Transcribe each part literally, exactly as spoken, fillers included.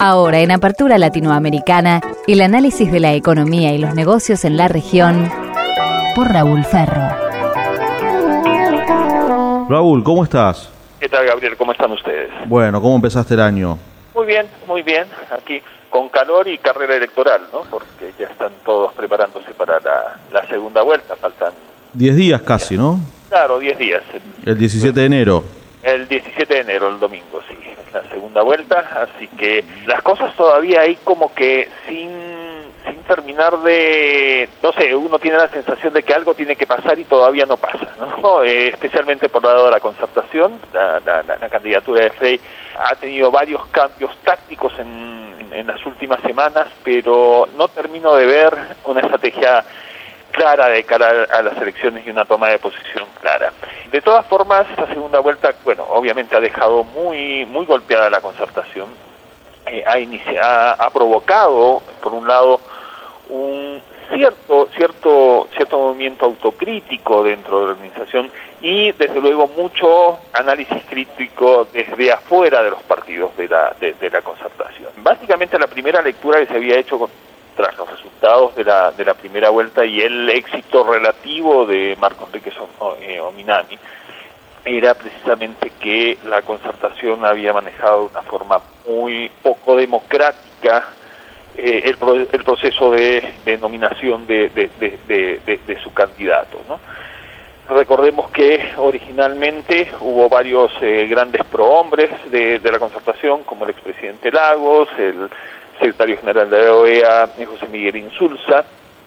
Ahora en Apertura Latinoamericana, el análisis de la economía y los negocios en la región por Raúl Ferro. Raúl, ¿cómo estás? ¿Qué tal, Gabriel? ¿Cómo están ustedes? Bueno, ¿cómo empezaste el año? Muy bien, muy bien. Aquí con calor y carrera electoral, ¿no? Porque ya están todos preparándose para la, la segunda vuelta. Faltan Diez días casi, ¿no? Claro, diez días. El diecisiete de enero. El diecisiete de enero, el domingo, sí. La segunda vuelta, así que las cosas todavía hay como que sin, sin terminar de... No sé, uno tiene la sensación de que algo tiene que pasar y todavía no pasa, ¿no? Eh, especialmente por lado de la concertación, la, la, la, la candidatura de Frey ha tenido varios cambios tácticos en, en, en las últimas semanas, pero no termino de ver una estrategia clara de cara a las elecciones y una toma de posición clara. De todas formas, esta segunda vuelta, bueno, obviamente ha dejado muy muy golpeada la concertación, eh, ha, inicia, ha, ha provocado, por un lado, un cierto cierto cierto movimiento autocrítico dentro de la organización y, desde luego, mucho análisis crítico desde afuera de los partidos de la, de, de la concertación. Básicamente, la primera lectura que se había hecho con tras los resultados de la de la primera vuelta y el éxito relativo de Marco Enríquez Ominami, era precisamente que la concertación había manejado de una forma muy poco democrática eh, el, pro, el proceso de, de nominación de, de, de, de, de, de su candidato, ¿no? Recordemos que originalmente hubo varios eh, grandes prohombres de, de la concertación, como el expresidente Lagos, el secretario general de la O E A, José Miguel Insulza,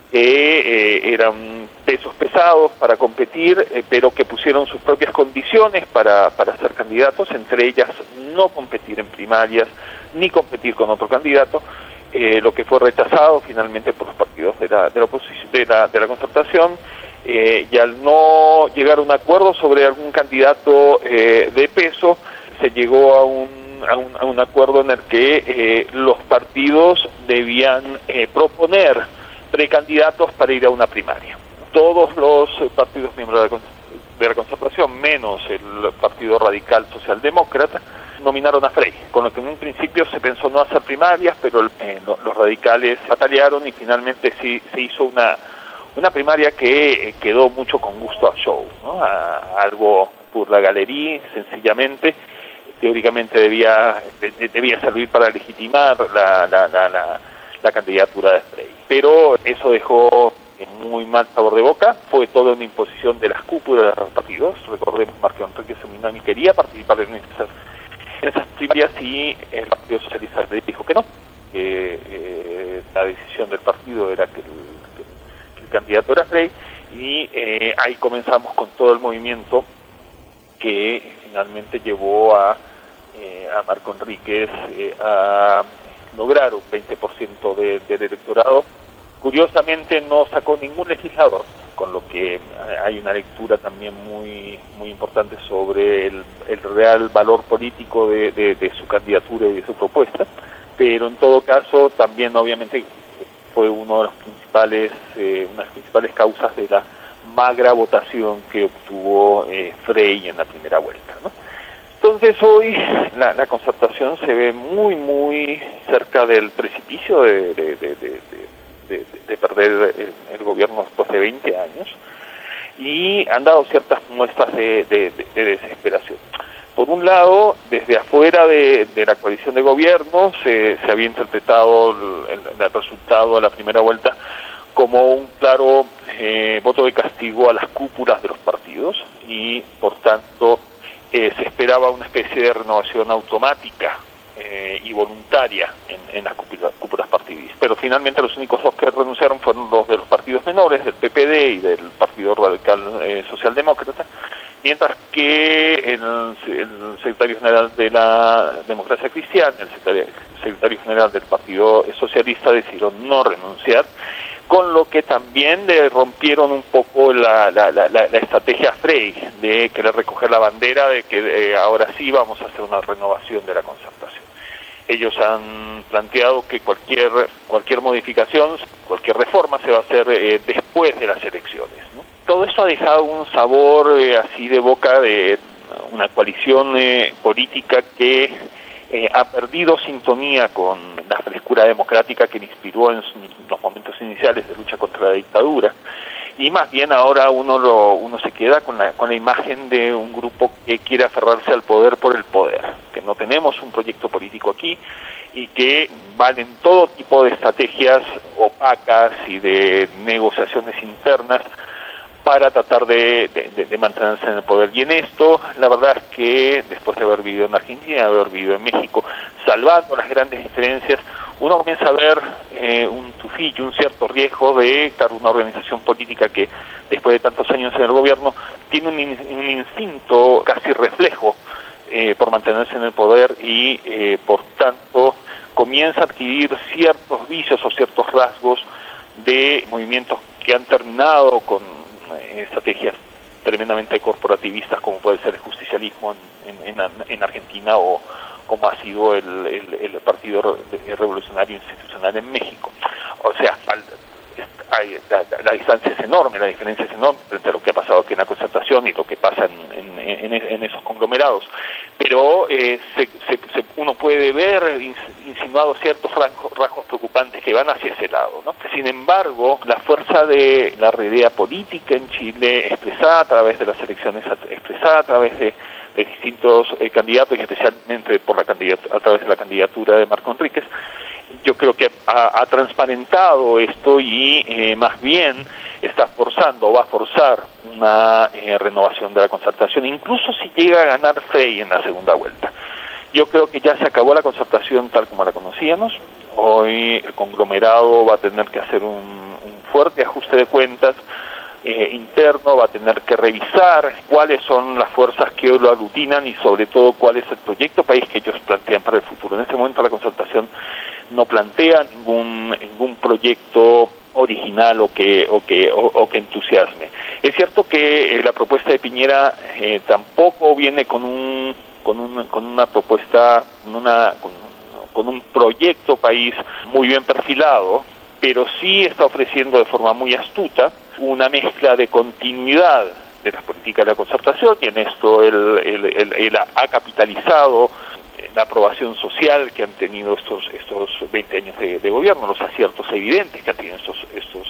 que eh, eran pesos pesados para competir, eh, pero que pusieron sus propias condiciones para, para ser candidatos, entre ellas no competir en primarias, ni competir con otro candidato, eh, lo que fue rechazado finalmente por los partidos de la, de la, oposición, de la, de la concertación, eh, y al no llegar a un acuerdo sobre algún candidato eh, de peso, se llegó a un A un, a un acuerdo en el que eh, los partidos debían eh, proponer precandidatos para ir a una primaria. Todos los partidos miembros de la, de la concertación, menos el Partido Radical Socialdemócrata, nominaron a Frey, con lo que en un principio se pensó no hacer primarias, pero eh, no, los radicales batalearon y finalmente sí, se hizo una, una primaria que eh, quedó mucho con gusto a show, ¿no? A, a algo por la galería, sencillamente. Teóricamente debía de, debía servir para legitimar la, la, la, la, la candidatura de Frey. Pero eso dejó muy mal sabor de boca, fue toda una imposición de las cúpulas de los partidos. Recordemos que Marco Enríquez Ominami quería participar en esas, en esas primarias y el Partido Socialista le dijo que no, que eh, la decisión del partido era que el, que, que el candidato era Frey, y eh, ahí comenzamos con todo el movimiento que finalmente llevó a Eh, a Marco Enríquez eh, a lograr un veinte por ciento de, del electorado. Curiosamente no sacó ningún legislador, con lo que hay una lectura también muy muy importante sobre el, el real valor político de, de, de su candidatura y de su propuesta, pero en todo caso también obviamente fue uno de los principales eh, una de las principales causas de la magra votación que obtuvo eh, Frey en la primera vuelta, ¿no? Entonces hoy la, la concertación se ve muy muy cerca del precipicio de, de, de, de, de, de, de perder el, el gobierno después de veinte años, y han dado ciertas muestras de, de, de, de desesperación. Por un lado, desde afuera de, de la coalición de gobierno se, se había interpretado el, el, el resultado de la primera vuelta como un claro eh, voto de castigo a las cúpulas de los partidos, y por tanto Eh, se esperaba una especie de renovación automática eh, y voluntaria en, en las cúpulas, cúpulas partidistas. Pero finalmente los únicos dos que renunciaron fueron los de los partidos menores, del P P D y del Partido Radical eh, Socialdemócrata, mientras que el, el secretario general de la Democracia Cristiana, el secretario, secretario general del Partido Socialista, decidieron no renunciar, con lo que también le rompieron un poco la, la, la, la estrategia Frey de querer recoger la bandera de que eh, ahora sí vamos a hacer una renovación de la concertación. Ellos han planteado que cualquier cualquier modificación, cualquier reforma se va a hacer eh, después de las elecciones, ¿no? Todo eso ha dejado un sabor eh, así de boca de una coalición eh, política que eh, ha perdido sintonía con la frescura democrática que le inspiró en los momentos iniciales de lucha contra la dictadura, y más bien ahora uno lo, uno se queda con la, con la imagen de un grupo que quiere aferrarse al poder por el poder, que no tenemos un proyecto político aquí y que valen todo tipo de estrategias opacas y de negociaciones internas para tratar de, de, de mantenerse en el poder. Y en esto, la verdad es que después de haber vivido en Argentina, de haber vivido en México, salvando las grandes diferencias, uno comienza a ver eh, un tufillo, un cierto riesgo de estar una organización política que, después de tantos años en el gobierno, tiene un, in, un instinto casi reflejo eh, por mantenerse en el poder y, eh, por tanto, comienza a adquirir ciertos vicios o ciertos rasgos de movimientos que han terminado con estrategias tremendamente corporativistas, como puede ser el justicialismo en, en, en Argentina, o como ha sido el, el, el Partido Revolucionario Institucional en México. O sea, al, hay, la, la distancia es enorme, la diferencia es enorme entre lo que ha pasado aquí en la Concertación y lo que pasa en, en, en, en esos conglomerados. Pero eh, se, se, se, uno puede ver insinuados ciertos rasgos, rasgos preocupantes que van hacia ese lado, ¿no? Sin embargo, la fuerza de la realidad política en Chile, expresada a través de las elecciones, expresada a través de, de distintos eh, candidatos, y especialmente por la candidat- a través de la candidatura de Marco Enríquez, yo creo que ha, ha transparentado esto y eh, más bien está forzando o va a forzar una eh, renovación de la Concertación, incluso si llega a ganar Frei en la segunda vuelta. Yo creo que ya se acabó la Concertación tal como la conocíamos. Hoy el conglomerado va a tener que hacer un, un fuerte ajuste de cuentas eh, interno, va a tener que revisar cuáles son las fuerzas que hoy lo aglutinan y sobre todo cuál es el proyecto país que ellos plantean para el futuro. En este momento la Concertación no plantea ningún ningún proyecto original o que o que o, o que entusiasme. Es cierto que eh, la propuesta de Piñera eh, tampoco viene con un con un con una propuesta con una con, con un proyecto país muy bien perfilado, pero sí está ofreciendo de forma muy astuta una mezcla de continuidad de las políticas de la Concertación, y en esto él, él, él, él ha capitalizado la aprobación social que han tenido estos estos veinte años de, de gobierno, los aciertos evidentes que han tenido estos estos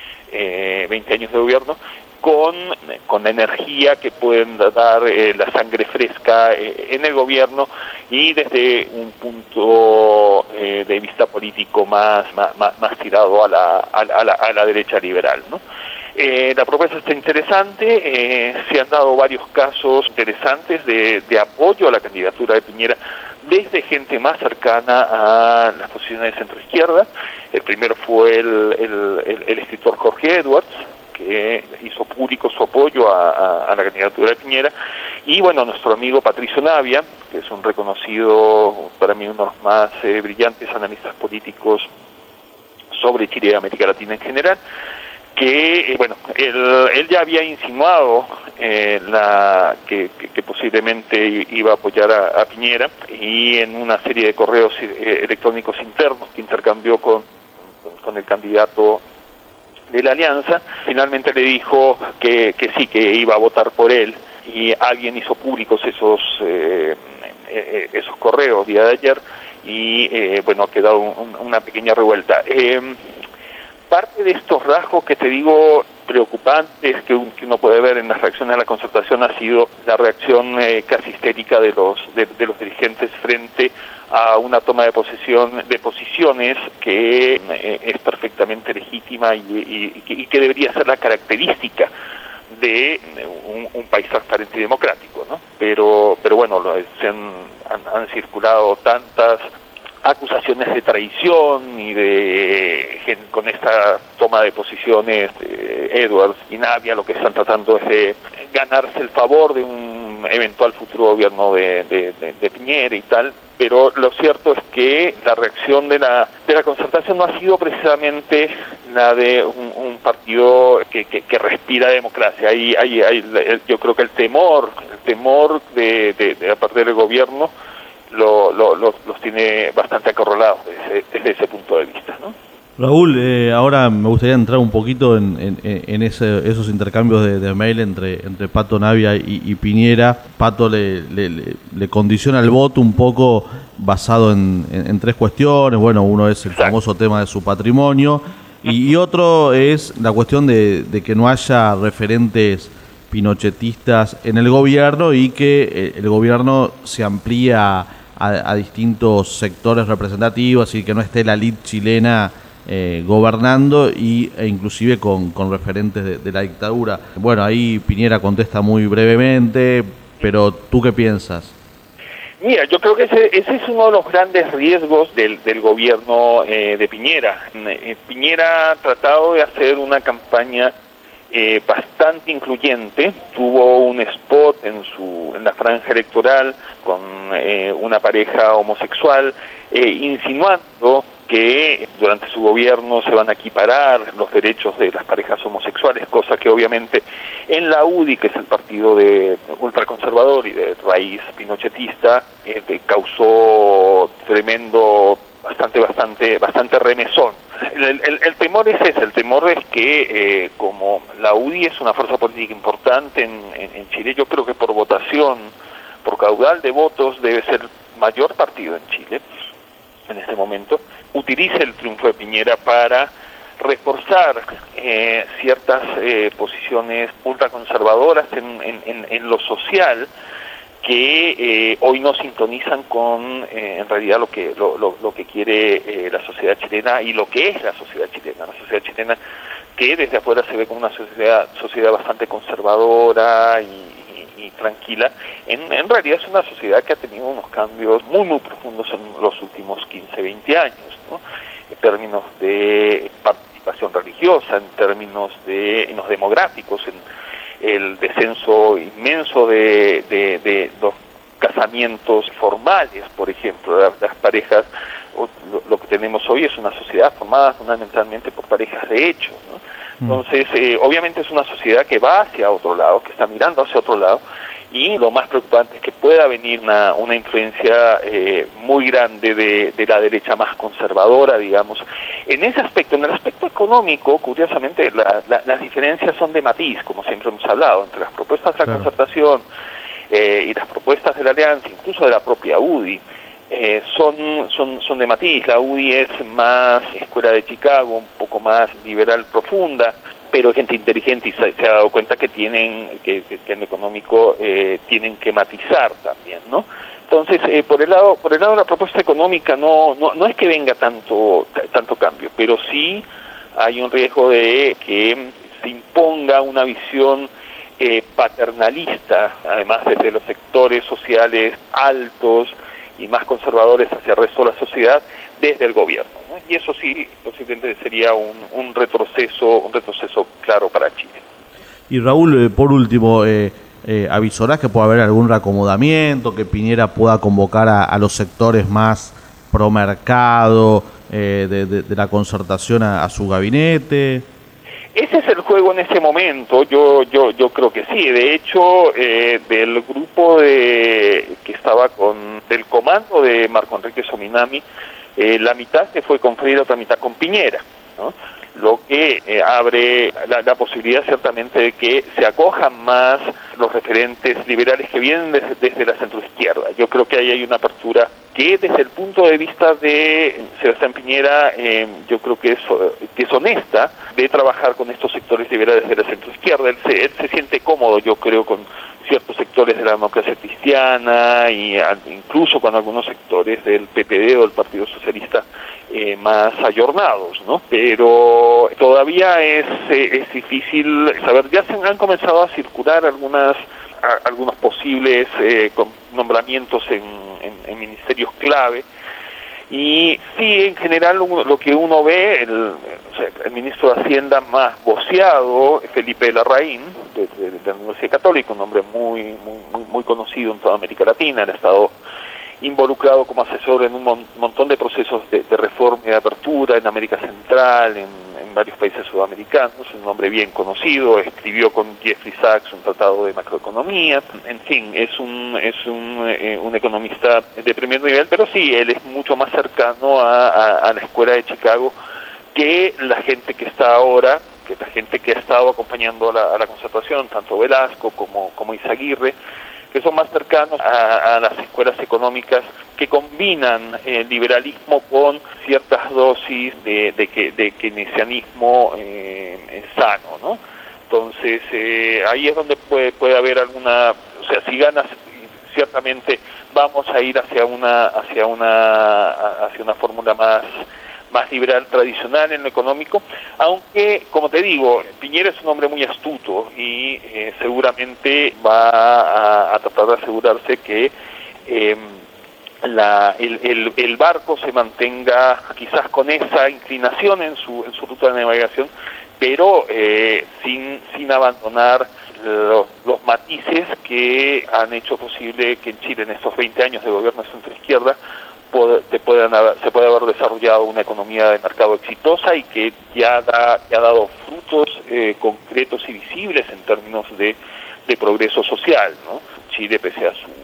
eh, veinte años de gobierno, con con la energía que pueden dar eh, la sangre fresca eh, en el gobierno, y desde un punto eh, de vista político más más, más tirado a la, a la a la derecha liberal, ¿no? Eh, la propuesta está interesante, eh, se han dado varios casos interesantes de, de apoyo a la candidatura de Piñera desde gente más cercana a las posiciones de centro-izquierda. El primero fue el, el, el, el escritor Jorge Edwards, que hizo público su apoyo a, a, a la candidatura de Piñera, y bueno, nuestro amigo Patricio Navia, que es un reconocido, para mí uno de los más eh, brillantes analistas políticos sobre Chile y América Latina en general, que, eh, bueno, él, él ya había insinuado eh, la que, que, que posiblemente iba a apoyar a, a Piñera, y en una serie de correos eh, electrónicos internos que intercambió con, con el candidato de la alianza, finalmente le dijo que, que sí, que iba a votar por él, y alguien hizo públicos esos eh, eh, esos correos día de ayer, y eh, bueno, ha quedado un, una pequeña revuelta. Eh, Parte de estos rasgos que te digo preocupantes que uno puede ver en las reacciones a la Concertación ha sido la reacción eh, casi histérica de los de, de los dirigentes frente a una toma de posesión de posiciones que eh, es perfectamente legítima y, y, y que debería ser la característica de un, un país transparente y democrático, ¿no? Pero pero bueno, se han, han, han circulado tantas acusaciones de traición y de con esta toma de posiciones de Edwards y Navia, lo que están tratando es de ganarse el favor de un eventual futuro gobierno de, de, de, de Piñera y tal, pero lo cierto es que la reacción de la de la Concertación no ha sido precisamente la de un, un partido que, que, que respira democracia. Hay, hay, hay, yo creo que el temor, el temor de, de, de la parte del gobierno Lo, lo, lo, los tiene bastante acorralados desde, desde ese punto de vista, ¿no? Raúl, eh, ahora me gustaría entrar un poquito en, en, en ese, esos intercambios de, de mail entre, entre Pato Navia y, y Piñera. Pato le, le, le condiciona el voto un poco basado en, en, en tres cuestiones. Bueno, uno es el famoso tema de su patrimonio y, y otro es la cuestión de, de que no haya referentes pinochetistas en el gobierno y que el gobierno se amplía a, a distintos sectores representativos y que no esté la elite chilena Eh, gobernando y, e inclusive con, con referentes de, de la dictadura. Bueno, ahí Piñera contesta muy brevemente, pero ¿tú qué piensas? Mira, yo creo que ese, ese es uno de los grandes riesgos del, del gobierno eh, de Piñera. Eh, Piñera ha tratado de hacer una campaña eh, bastante incluyente. Tuvo un spot en su en la franja electoral con eh, una pareja homosexual, eh, insinuando que durante su gobierno se van a equiparar los derechos de las parejas homosexuales, cosa que obviamente en la U D I, que es el partido de ultraconservador y de raíz pinochetista, eh, causó tremendo, bastante, bastante, bastante remesón. El, el, el temor es ese, el temor es que eh, como la U D I es una fuerza política importante en, en, en Chile, yo creo que por votación, por caudal de votos, debe ser mayor partido en Chile en este momento, utilice el triunfo de Piñera para reforzar eh, ciertas eh, posiciones ultraconservadoras en, en, en, en lo social que eh, hoy no sintonizan con eh, en realidad lo que lo, lo, lo que quiere eh, la sociedad chilena y lo que es la sociedad chilena, la sociedad chilena que desde afuera se ve como una sociedad sociedad bastante conservadora y y tranquila, en, en realidad es una sociedad que ha tenido unos cambios muy muy profundos en los últimos quince, veinte años, ¿no? En términos de participación religiosa, en términos de en los demográficos, en el descenso inmenso de, de, de los casamientos formales, por ejemplo, las, las parejas, lo, lo que tenemos hoy es una sociedad formada fundamentalmente por parejas de hecho, ¿no? Entonces, eh, obviamente es una sociedad que va hacia otro lado, que está mirando hacia otro lado, y lo más preocupante es que pueda venir una, una influencia eh, muy grande de, de la derecha más conservadora, digamos. En ese aspecto, en el aspecto económico, curiosamente, la, la, las diferencias son de matiz, como siempre hemos hablado, entre las propuestas de la claro. concertación eh, y las propuestas de la alianza, incluso de la propia U D I. Eh, son, son, son de matiz. La U D I es más escuela de Chicago, un poco más liberal profunda, pero gente inteligente y se, se ha dado cuenta que tienen, que, que, que en lo económico eh, tienen que matizar también, ¿no? Entonces, eh, por el lado, por el lado de la propuesta económica no, no, no es que venga tanto, tanto cambio, pero sí hay un riesgo de que se imponga una visión eh, paternalista, además desde los sectores sociales altos y más conservadores hacia el resto de la sociedad desde el gobierno, ¿no? Y eso sí posiblemente sería un, un retroceso un retroceso claro para Chile. Y Raúl, eh, por último, eh, eh, ¿avisarás que puede haber algún reacomodamiento, que Piñera pueda convocar a, a los sectores más pro mercado eh, de, de, de la concertación a, a su gabinete? Ese es el juego en este momento. Yo yo yo creo que sí. De hecho, eh, del grupo de que estaba con del comando de Marco Enrique Sominami, eh, la mitad se fue con Freire, otra mitad con Piñera, ¿no? Lo que eh, abre la, la posibilidad ciertamente de que se acojan más los referentes liberales que vienen desde, desde la centroizquierda. Yo creo que ahí hay una apertura que desde el punto de vista de Sebastián Piñera, eh, yo creo que es, que es honesta de trabajar con estos sectores liberales de la centroizquierda. Él se, él se siente cómodo, yo creo, con ciertos sectores de la democracia cristiana y a, incluso con algunos sectores del P P D o del Partido Socialista eh, más ayornados, ¿no? Pero todavía es, eh, es difícil saber. Ya se han comenzado a circular algunas a, algunos posibles eh, nombramientos en, en, en ministerios clave. Y sí, en general lo que uno ve, el, o sea, el ministro de Hacienda más voceado, Felipe Larraín, de, de, de la Universidad Católica, un hombre muy, muy, muy conocido en toda América Latina, él ha estado involucrado como asesor en un mon montón de procesos de, de reforma y de apertura en América Central, en, en varios países sudamericanos, un hombre bien conocido, escribió con Jeffrey Sachs un tratado de macroeconomía, en fin, es un es un, eh, un economista de primer nivel, pero sí, él es mucho más cercano a, a, a la escuela de Chicago que la gente que está ahora, que la gente que ha estado acompañando a la, a la Concertación, tanto Velasco como, como Izaguirre, que son más cercanos a, a las escuelas económicas que combinan el liberalismo con ciertas dosis de, de, de, de keynesianismo eh, sano, ¿no? Entonces, eh, ahí es donde puede, puede haber alguna, o sea, si ganas, ciertamente vamos a ir hacia una, hacia una, hacia una fórmula más, más liberal tradicional en lo económico, aunque, como te digo, Piñera es un hombre muy astuto y eh, seguramente va a, a tratar de asegurarse que eh, la, el, el, el barco se mantenga quizás con esa inclinación en su, en su ruta de navegación, pero eh, sin, sin abandonar los, los matices que han hecho posible que en Chile en estos veinte años de gobierno de centro-izquierda puede, te puedan haber, se puede haber desarrollado una economía de mercado exitosa y que ya, da, ya ha dado frutos eh, concretos y visibles en términos de, de progreso social, ¿no? Chile, pese a su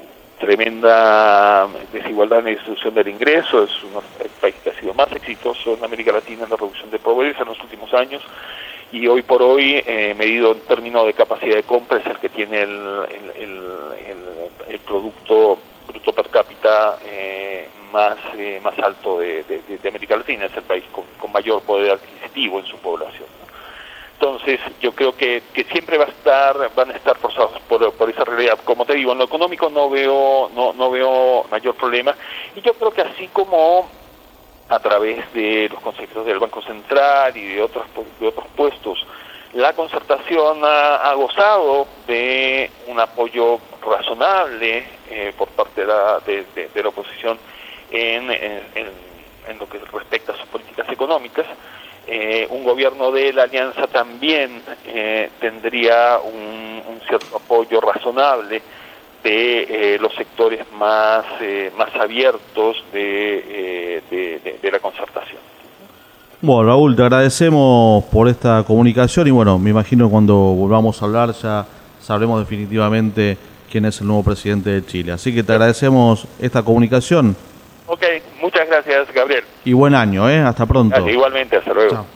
tremenda desigualdad en la distribución del ingreso, es uno, el país que ha sido más exitoso en América Latina en la reducción de pobreza en los últimos años, y hoy por hoy, eh, medido en términos de capacidad de compra, es el que tiene el, el, el, el, el producto bruto per cápita eh, más eh, más alto de, de, de América Latina, es el país con, con mayor poder adquisitivo en su población, ¿no? Entonces, yo creo que, que siempre va a estar, van a estar forzados por, por esa realidad. Como te digo, en lo económico no veo, no, no veo mayor problema, y yo creo que así como a través de los consejeros del Banco Central y de otros de otros puestos, la Concertación ha, ha gozado de un apoyo razonable eh, por parte de la, de, de, de la oposición en, en, en lo que respecta a sus políticas económicas. Eh, un gobierno de la Alianza también eh, tendría un, un cierto apoyo razonable de eh, los sectores más eh, más abiertos de, eh, de, de, de la Concertación. Bueno, Raúl, te agradecemos por esta comunicación y bueno, me imagino cuando volvamos a hablar ya sabremos definitivamente quién es el nuevo presidente de Chile. Así que te agradecemos esta comunicación. Ok, muchas gracias, Gabriel. Y buen año, ¿eh? Hasta pronto. Igualmente, hasta luego. Chao.